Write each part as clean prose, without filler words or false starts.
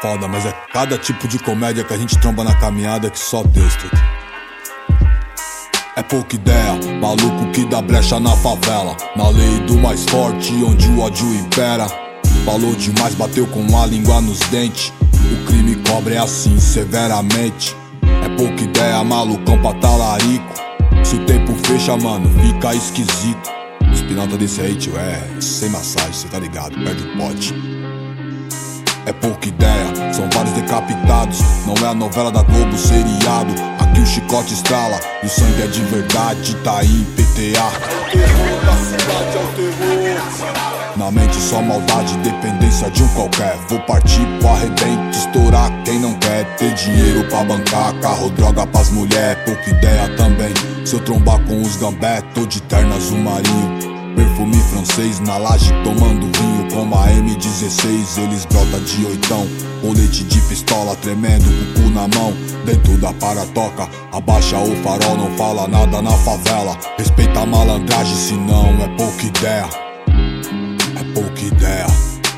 foda, mas é cada tipo de comédia que a gente tromba na caminhada que só Deus, truta. É pouca ideia, maluco que dá brecha na favela, na lei do mais forte, onde o ódio impera. Falou demais, bateu com a língua nos dentes. O crime cobra é assim, severamente. É pouca ideia, malucão pra talarico. Se o tempo fecha, mano, fica esquisito. Os pinota desse aí, tio, sem massagem, cê tá ligado, perde o pote. É pouca ideia, são vários decapitados. Não é a novela da Globo, seriado. Aqui o chicote estrala e o sangue é de verdade, tá aí em PTA. O terror da cidade é o terror. Na mente só maldade, dependência de um qualquer. Vou partir pro arrebento, estourar quem não quer. Ter dinheiro pra bancar, carro, droga pras mulher. Pouca ideia também, se eu trombar com os gambé. Tô de terno azul marinho, perfume francês na laje tomando vinho. Como a M16, eles brota de oitão. Colete de pistola tremendo, com o cu na mão. Dentro da paratoca, abaixa o farol. Não fala nada na favela, respeita a malandragem, senão é pouca ideia. É pouca ideia.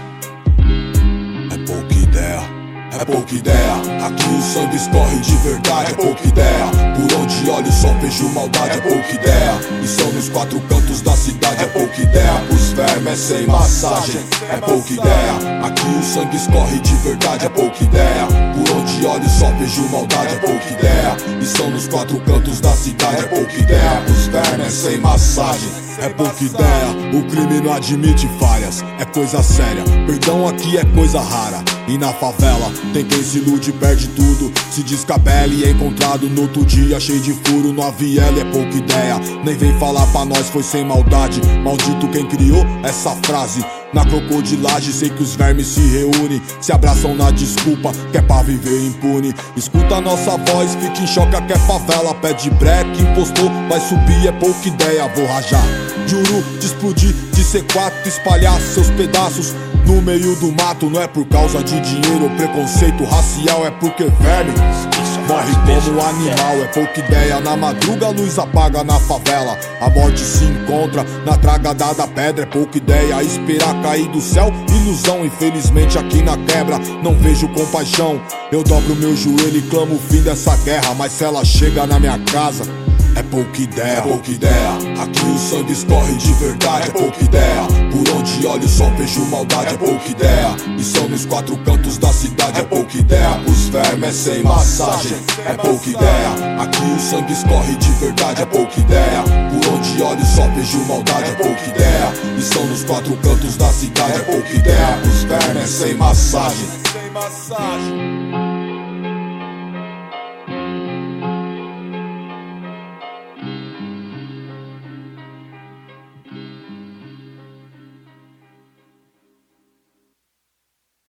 É pouca ideia. É pouca ideia, aqui o sangue escorre de verdade. É pouca ideia, por onde olho só vejo maldade. É pouca ideia, e são nos quatro cantos da cidade. É pouca ideia, os vermes sem massagem. É pouca ideia, aqui o sangue escorre de verdade. É pouca ideia, por onde olho só vejo maldade. É pouca ideia, e são nos quatro cantos da cidade. É pouca ideia, os vermes sem massagem. É pouca ideia, o crime não admite falhas, é coisa séria, perdão aqui é coisa rara. E na favela tem quem se ilude e perde tudo, se descabela e é encontrado no outro dia cheio de furo no aviela. É pouca ideia, nem vem falar pra nós foi sem maldade. Maldito quem criou essa frase. Na crocodilagem sei que os vermes se reúnem, se abraçam na desculpa que é pra viver impune. Escuta a nossa voz, fica em choque que é favela. Pede break, impostor, vai subir, é pouca ideia. Vou rajar, juro, de explodir, de C4, espalhar seus pedaços no meio do mato. Não é por causa de dinheiro ou preconceito racial, é porque verme morre como animal. É pouca ideia, na madruga a luz apaga na favela. A morte se encontra na tragada da pedra. É pouca ideia, esperar cair do céu, ilusão. Infelizmente aqui na quebra não vejo compaixão. Eu dobro meu joelho e clamo o fim dessa guerra, mas se ela chega na minha casa, é pouca ideia. É pouca ideia, aqui o sangue escorre de verdade. É pouca ideia, por onde olho só vejo maldade. É pouca ideia, e são nos quatro cantos da cidade. É pouca ideia, os vermes sem massagem. É pouca ideia, aqui o sangue escorre de verdade. É pouca ideia, por onde olho só vejo maldade. É pouca ideia, e são nos quatro cantos da cidade. É pouca ideia, os vermes sem massagem.